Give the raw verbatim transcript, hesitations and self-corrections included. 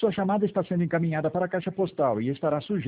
Sua chamada está sendo encaminhada para a caixa postal e estará sujeita